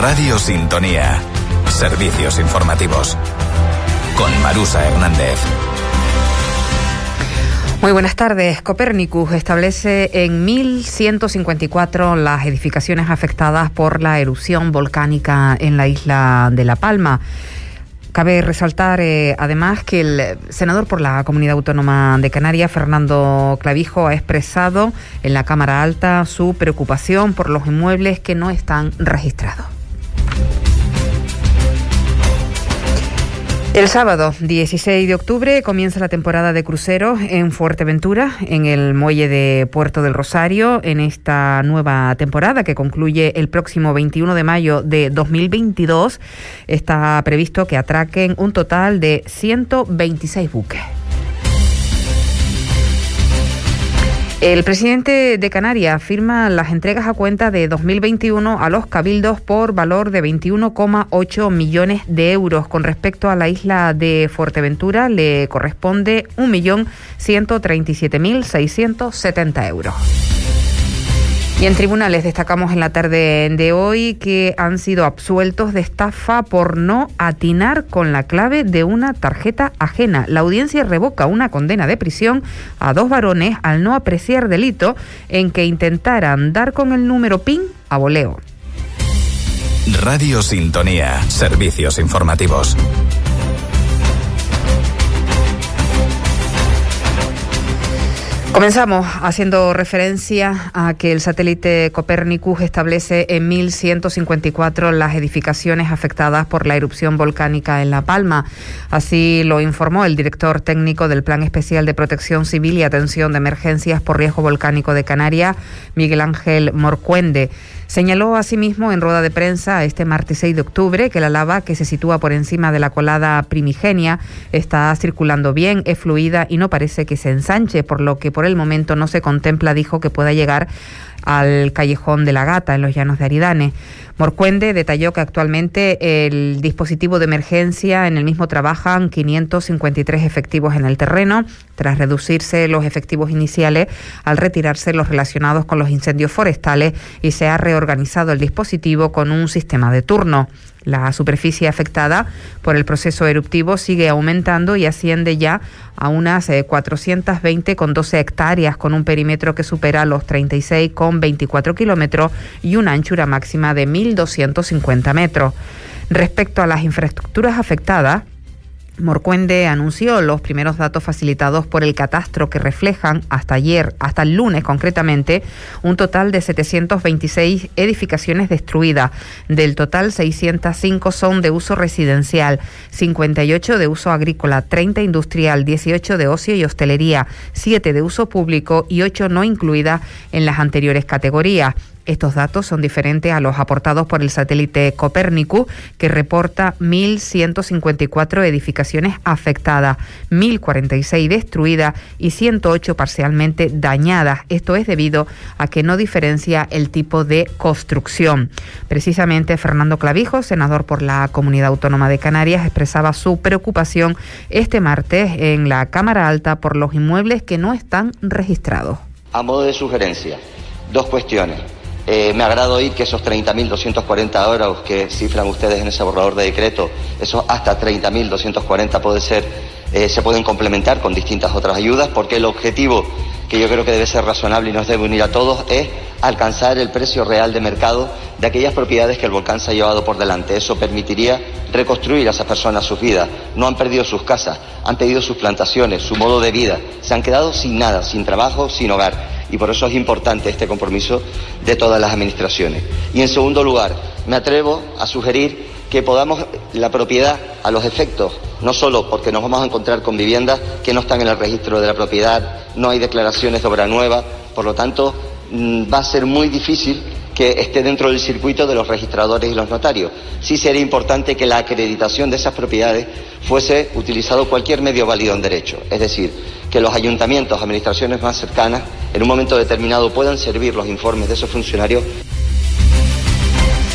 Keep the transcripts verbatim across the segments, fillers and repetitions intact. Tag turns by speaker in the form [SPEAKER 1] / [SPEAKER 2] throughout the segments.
[SPEAKER 1] Radio Sintonía. Servicios informativos. Con Marusa Hernández.
[SPEAKER 2] Muy buenas tardes. Copernicus establece en mil ciento cincuenta y cuatro las edificaciones afectadas por la erupción volcánica en la isla de La Palma. Cabe resaltar, eh, además, que el senador por la Comunidad Autónoma de Canarias, Fernando Clavijo, ha expresado en la Cámara Alta su preocupación por los inmuebles que no están registrados. El sábado dieciséis de octubre comienza la temporada de cruceros en Fuerteventura, en el muelle de Puerto del Rosario. En esta nueva temporada, que concluye el próximo veintiuno de mayo de dos mil veintidós, está previsto que atraquen un total de ciento veintiséis buques. El presidente de Canarias firma las entregas a cuenta de dos mil veintiuno a los cabildos por valor de veintiuno coma ocho millones de euros. Con respecto a la isla de Fuerteventura, le corresponde un millón ciento treinta y siete mil seiscientos setenta euros. Y en tribunales destacamos en la tarde de hoy que han sido absueltos de estafa por no atinar con la clave de una tarjeta ajena. La audiencia revoca una condena de prisión a dos varones al no apreciar delito en que intentaran dar con el número PIN a voleo.
[SPEAKER 1] Radio Sintonía. Servicios informativos.
[SPEAKER 2] Comenzamos haciendo referencia a que el satélite Copernicus establece en mil ciento cincuenta y cuatro las edificaciones afectadas por la erupción volcánica en La Palma. Así lo informó el director técnico del Plan Especial de Protección Civil y Atención de Emergencias por Riesgo Volcánico de Canarias, Miguel Ángel Morcuende. Señaló asimismo en rueda de prensa este martes seis de octubre que la lava, que se sitúa por encima de la colada primigenia, está circulando bien, es fluida y no parece que se ensanche, por lo que por el momento no se contempla, dijo, que pueda llegar al Callejón de la Gata, en los Llanos de Aridane. Morcuende detalló que actualmente el dispositivo de emergencia en el mismo trabajan quinientos cincuenta y tres efectivos en el terreno, tras reducirse los efectivos iniciales al retirarse los relacionados con los incendios forestales, y se ha reorganizado el dispositivo con un sistema de turno. La superficie afectada por el proceso eruptivo sigue aumentando y asciende ya a unas eh, cuatrocientas veinte coma doce hectáreas, con un perímetro que supera los treinta y seis coma veinticuatro kilómetros y una anchura máxima de mil doscientos cincuenta metros. Respecto a las infraestructuras afectadas, Morcuende anunció los primeros datos facilitados por el catastro, que reflejan hasta ayer, hasta el lunes concretamente, un total de setecientas veintiséis edificaciones destruidas. Del total, seiscientas cinco son de uso residencial, cincuenta y ocho de uso agrícola, treinta industrial, dieciocho de ocio y hostelería, siete de uso público y ocho no incluidas en las anteriores categorías. Estos datos son diferentes a los aportados por el satélite Copernicus, que reporta mil ciento cincuenta y cuatro edificaciones afectadas, mil cuarenta y seis destruidas y ciento ocho parcialmente dañadas. Esto es debido a que no diferencia el tipo de construcción. Precisamente Fernando Clavijo, senador por la Comunidad Autónoma de Canarias, expresaba su preocupación este martes en la Cámara Alta por los inmuebles que no están registrados.
[SPEAKER 3] A modo de sugerencia, dos cuestiones. Eh, me agrada oír que esos treinta mil doscientos cuarenta euros que cifran ustedes en ese borrador de decreto, esos hasta treinta mil doscientos cuarenta puede ser, eh, se pueden complementar con distintas otras ayudas, porque el objetivo, que yo creo que debe ser razonable y nos debe unir a todos, es alcanzar el precio real de mercado de aquellas propiedades que el volcán se ha llevado por delante. Eso permitiría reconstruir a esas personas sus vidas. No han perdido sus casas, han perdido sus plantaciones, su modo de vida. Se han quedado sin nada, sin trabajo, sin hogar. Y por eso es importante este compromiso de todas las administraciones. Y en segundo lugar, me atrevo a sugerir que podamos, la propiedad a los efectos, no solo porque nos vamos a encontrar con viviendas que no están en el registro de la propiedad, no hay declaraciones de obra nueva, por lo tanto va a ser muy difícil que esté dentro del circuito de los registradores y los notarios. Sí sería importante que la acreditación de esas propiedades fuese utilizado cualquier medio válido en derecho, es decir, que los ayuntamientos, administraciones más cercanas, en un momento determinado puedan servir los informes de esos funcionarios.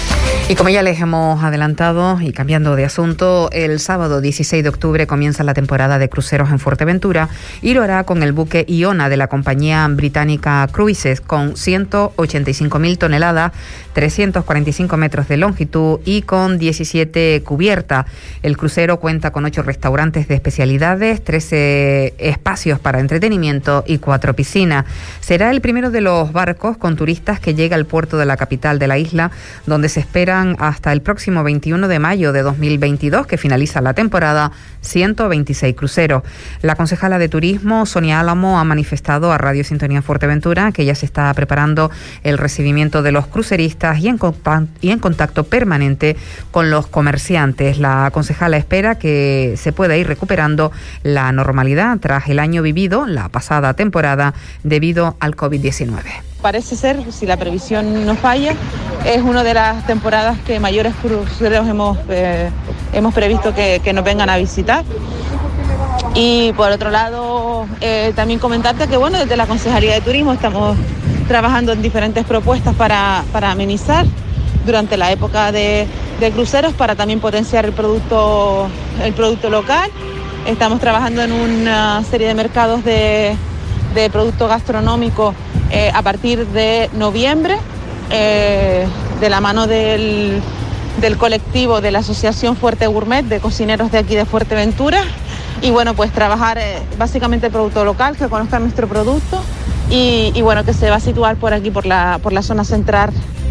[SPEAKER 2] Y como ya les hemos adelantado y cambiando de asunto, el sábado dieciséis de octubre comienza la temporada de cruceros en Fuerteventura y lo hará con el buque Iona de la compañía británica Cruises con ciento ochenta y cinco mil toneladas, trescientos cuarenta y cinco metros de longitud y con diecisiete cubiertas. El crucero cuenta con ocho restaurantes de especialidades, trece espacios para entretenimiento y cuatro piscinas. Será el primero de los barcos con turistas que llega al puerto de la capital de la isla, donde se espera hasta el próximo veintiuno de mayo de dos mil veintidós, que finaliza la temporada, ciento veintiséis cruceros. La concejala de Turismo, Sonia Álamo, ha manifestado a Radio Sintonía Fuerteventura que ya se está preparando el recibimiento de los cruceristas y en, y en contacto permanente con los comerciantes. La concejala espera que se pueda ir recuperando la normalidad tras el año vivido, la pasada temporada, debido al COVID diecinueve.
[SPEAKER 4] Parece ser, si la previsión no falla, es una de las temporadas que mayores cruceros hemos, eh, hemos previsto que, que nos vengan a visitar. Y por otro lado, eh, también comentarte que bueno, desde la Concejalía de Turismo estamos trabajando en diferentes propuestas para, para amenizar durante la época de, de cruceros, para también potenciar el producto, el producto local. Estamos trabajando en una serie de mercados de, de producto gastronómico Eh, a partir de noviembre, eh, de la mano del, del colectivo de la Asociación Fuerte Gourmet de cocineros de aquí de Fuerteventura. Y bueno, pues trabajar eh, básicamente el producto local, que conozcan nuestro producto y, y bueno, que se va a situar por aquí, por la, por la zona central.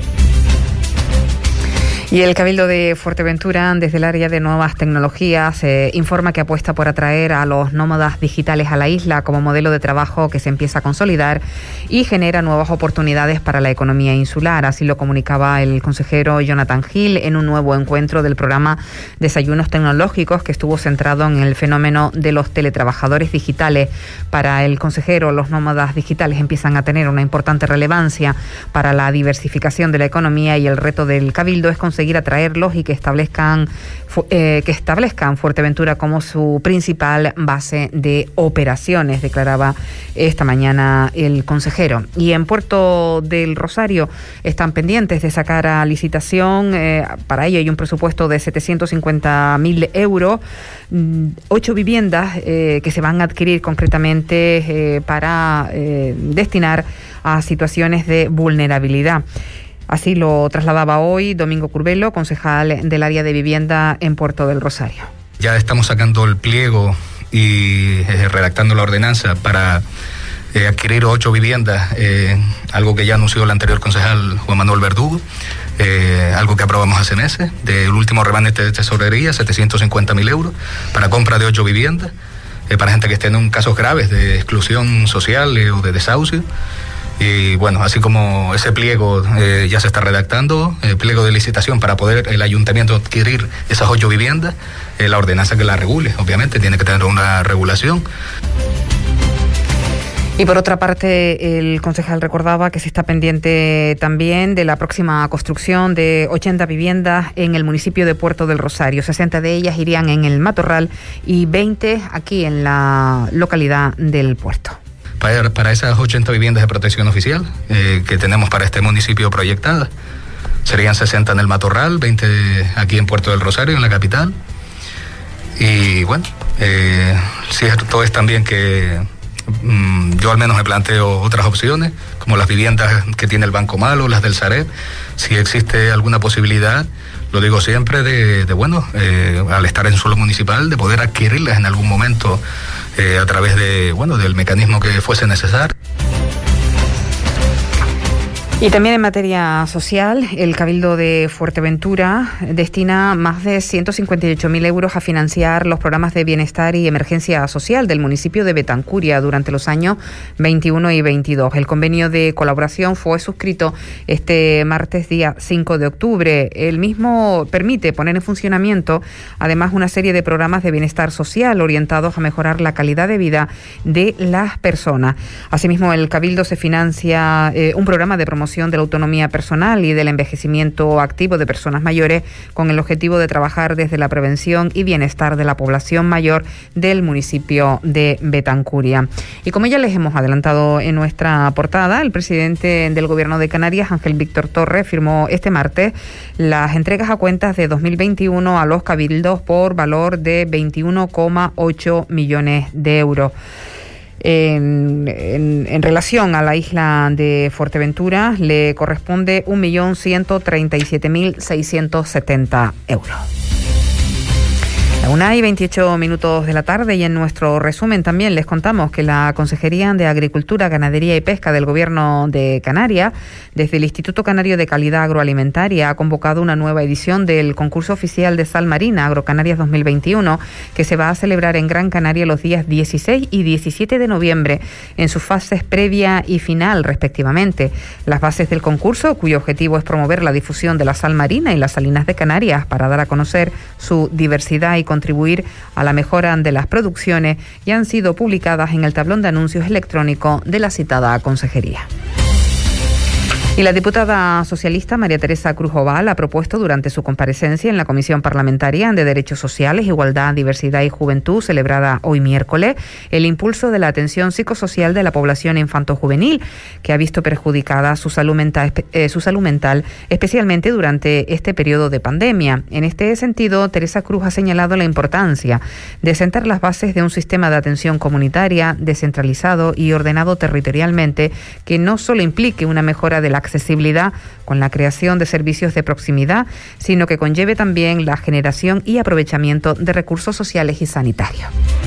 [SPEAKER 2] Y el Cabildo de Fuerteventura, desde el área de nuevas tecnologías, eh, informa que apuesta por atraer a los nómadas digitales a la isla como modelo de trabajo que se empieza a consolidar y genera nuevas oportunidades para la economía insular. Así lo comunicaba el consejero Jonathan Gil en un nuevo encuentro del programa Desayunos Tecnológicos, que estuvo centrado en el fenómeno de los teletrabajadores digitales. Para el consejero, los nómadas digitales empiezan a tener una importante relevancia para la diversificación de la economía y el reto del Cabildo es conseguir atraerlos y que establezcan eh, que establezcan Fuerteventura como su principal base de operaciones, declaraba esta mañana el consejero. Y en Puerto del Rosario están pendientes de sacar a licitación, eh, para ello hay un presupuesto de setecientos cincuenta mil euros, ocho viviendas eh, que se van a adquirir concretamente eh, para eh, destinar a situaciones de vulnerabilidad. Así lo trasladaba hoy Domingo Curvelo, concejal del área de vivienda en Puerto del Rosario.
[SPEAKER 5] Ya estamos sacando el pliego y eh, redactando la ordenanza para eh, adquirir ocho viviendas, eh, algo que ya anunció el anterior concejal Juan Manuel Verdugo, eh, algo que aprobamos hace meses, del último remanente de tesorería, setecientos cincuenta mil euros, para compra de ocho viviendas, eh, para gente que esté en casos graves de exclusión social eh, o de desahucio. Y bueno, así como ese pliego eh, ya se está redactando, el pliego de licitación para poder el ayuntamiento adquirir esas ocho viviendas, eh, la ordenanza que la regule, obviamente tiene que tener una regulación.
[SPEAKER 2] Y por otra parte, el concejal recordaba que se está pendiente también de la próxima construcción de ochenta viviendas en el municipio de Puerto del Rosario. sesenta de ellas irían en el Matorral y veinte aquí en la localidad del puerto.
[SPEAKER 5] Para, para esas ochenta viviendas de protección oficial eh, que tenemos para este municipio proyectadas, serían sesenta en el Matorral, veinte aquí en Puerto del Rosario, en la capital. Y bueno, eh, cierto es también que mm, yo al menos me planteo otras opciones, como las viviendas que tiene el Banco Malo, las del Sareb, si existe alguna posibilidad, lo digo siempre, de, de bueno, eh, al estar en suelo municipal, de poder adquirirlas en algún momento eh, a través de, bueno, del mecanismo que fuese necesario.
[SPEAKER 2] Y también en materia social, el Cabildo de Fuerteventura destina más de ciento cincuenta y ocho mil euros a financiar los programas de bienestar y emergencia social del municipio de Betancuria durante los años veintiuno y veintidós. El convenio de colaboración fue suscrito este martes día cinco de octubre. El mismo permite poner en funcionamiento además una serie de programas de bienestar social orientados a mejorar la calidad de vida de las personas. Asimismo, el Cabildo se financia eh, un programa de promoción promoción de la autonomía personal y del envejecimiento activo de personas mayores, con el objetivo de trabajar desde la prevención y bienestar de la población mayor del municipio de Betancuria. Y como ya les hemos adelantado en nuestra portada, el presidente del Gobierno de Canarias, Ángel Víctor Torres, firmó este martes las entregas a cuentas de dos mil veintiuno a los cabildos por valor de veintiuno coma ocho millones de euros. En, en, en relación a la isla de Fuerteventura, le corresponde un millón ciento treinta y siete mil seiscientos setenta euros. La una y veintiocho minutos de la tarde, y en nuestro resumen también les contamos que la Consejería de Agricultura, Ganadería y Pesca del Gobierno de Canarias, desde el Instituto Canario de Calidad Agroalimentaria, ha convocado una nueva edición del concurso oficial de sal marina Agrocanarias dos mil veintiuno, que se va a celebrar en Gran Canaria los días dieciséis y diecisiete de noviembre, en sus fases previa y final respectivamente. Las bases del concurso, cuyo objetivo es promover la difusión de la sal marina y las salinas de Canarias para dar a conocer su diversidad y contribuir a la mejora de las producciones, ya han sido publicadas en el tablón de anuncios electrónico de la citada consejería. Y la diputada socialista María Teresa Cruz Oval ha propuesto durante su comparecencia en la Comisión Parlamentaria de Derechos Sociales, Igualdad, Diversidad y Juventud, celebrada hoy miércoles, el impulso de la atención psicosocial de la población infanto-juvenil, que ha visto perjudicada su salud mental, eh, su salud mental, especialmente durante este periodo de pandemia. En este sentido, Teresa Cruz ha señalado la importancia de sentar las bases de un sistema de atención comunitaria descentralizado y ordenado territorialmente, que no solo implique una mejora de la accesibilidad con la creación de servicios de proximidad, sino que conlleve también la generación y aprovechamiento de recursos sociales y sanitarios.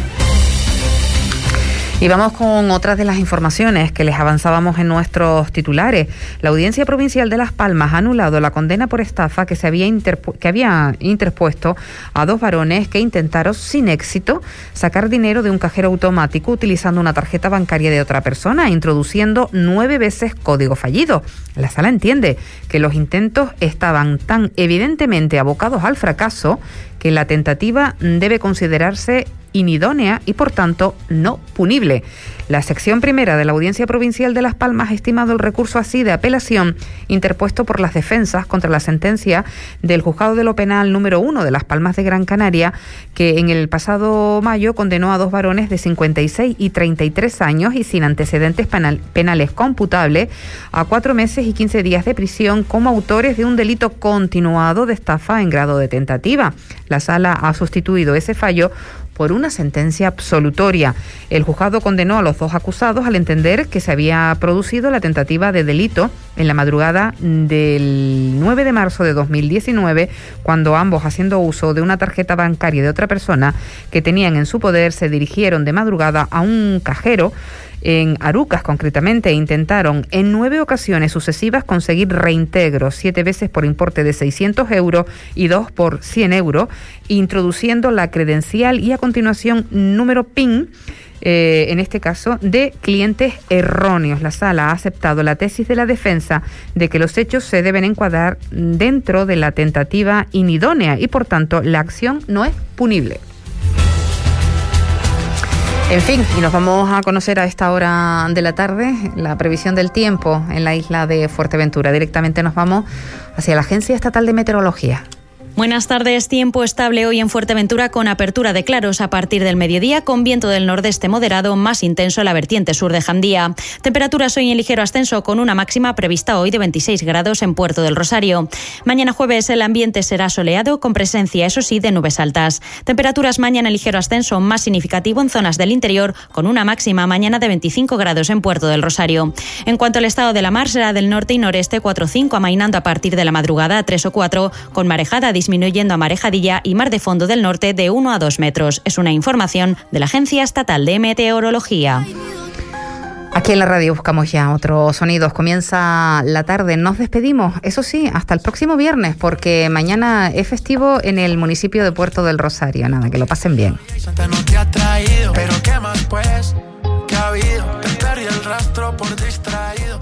[SPEAKER 2] Y vamos con otras de las informaciones que les avanzábamos en nuestros titulares. La Audiencia Provincial de Las Palmas ha anulado la condena por estafa que se había, interpu- que había interpuesto a dos varones que intentaron sin éxito sacar dinero de un cajero automático utilizando una tarjeta bancaria de otra persona, introduciendo nueve veces código fallido. La sala entiende que los intentos estaban tan evidentemente abocados al fracaso que la tentativa debe considerarse inidónea y, por tanto, no punible. La sección primera de la Audiencia Provincial de Las Palmas ha estimado el recurso así de apelación interpuesto por las defensas contra la sentencia del Juzgado de lo Penal número uno de Las Palmas de Gran Canaria, que en el pasado mayo condenó a dos varones de cincuenta y seis y treinta y tres años y sin antecedentes penal, penales computables a cuatro meses y quince días de prisión como autores de un delito continuado de estafa en grado de tentativa. La sala ha sustituido ese fallo por una sentencia absolutoria. El juzgado condenó a los dos acusados al entender que se había producido la tentativa de delito en la madrugada del nueve de marzo de dos mil diecinueve, cuando ambos, haciendo uso de una tarjeta bancaria de otra persona que tenían en su poder, se dirigieron de madrugada a un cajero en Arucas concretamente, e intentaron en nueve ocasiones sucesivas conseguir reintegros, siete veces por importe de seiscientos euros y dos por cien euros, introduciendo la credencial y a continuación número PIN, eh, en este caso, de clientes erróneos. La sala ha aceptado la tesis de la defensa de que los hechos se deben encuadrar dentro de la tentativa inidónea y, por tanto, la acción no es punible. En fin, y nos vamos a conocer a esta hora de la tarde la previsión del tiempo en la isla de Fuerteventura. Directamente nos vamos hacia la Agencia Estatal de Meteorología.
[SPEAKER 6] Buenas tardes. Tiempo estable hoy en Fuerteventura con apertura de claros a partir del mediodía, con viento del nordeste moderado más intenso en la vertiente sur de Jandía. Temperaturas hoy en ligero ascenso con una máxima prevista hoy de veintiséis grados en Puerto del Rosario. Mañana jueves el ambiente será soleado con presencia, eso sí, de nubes altas. Temperaturas mañana en ligero ascenso más significativo en zonas del interior con una máxima mañana de veinticinco grados en Puerto del Rosario. En cuanto al estado de la mar, será del norte y noreste cuatro o cinco, amainando a partir de la madrugada a tres o cuatro, con marejada disminuyendo a marejadilla y mar de fondo del norte de uno a dos metros. Es una información de la Agencia Estatal de Meteorología.
[SPEAKER 2] Aquí en la radio buscamos ya otros sonidos. Comienza la tarde. Nos despedimos, eso sí, hasta el próximo viernes, porque mañana es festivo en el municipio de Puerto del Rosario. Nada, que lo pasen bien. Pero qué más pues, que ha habido, te perdí el rastro por distraído.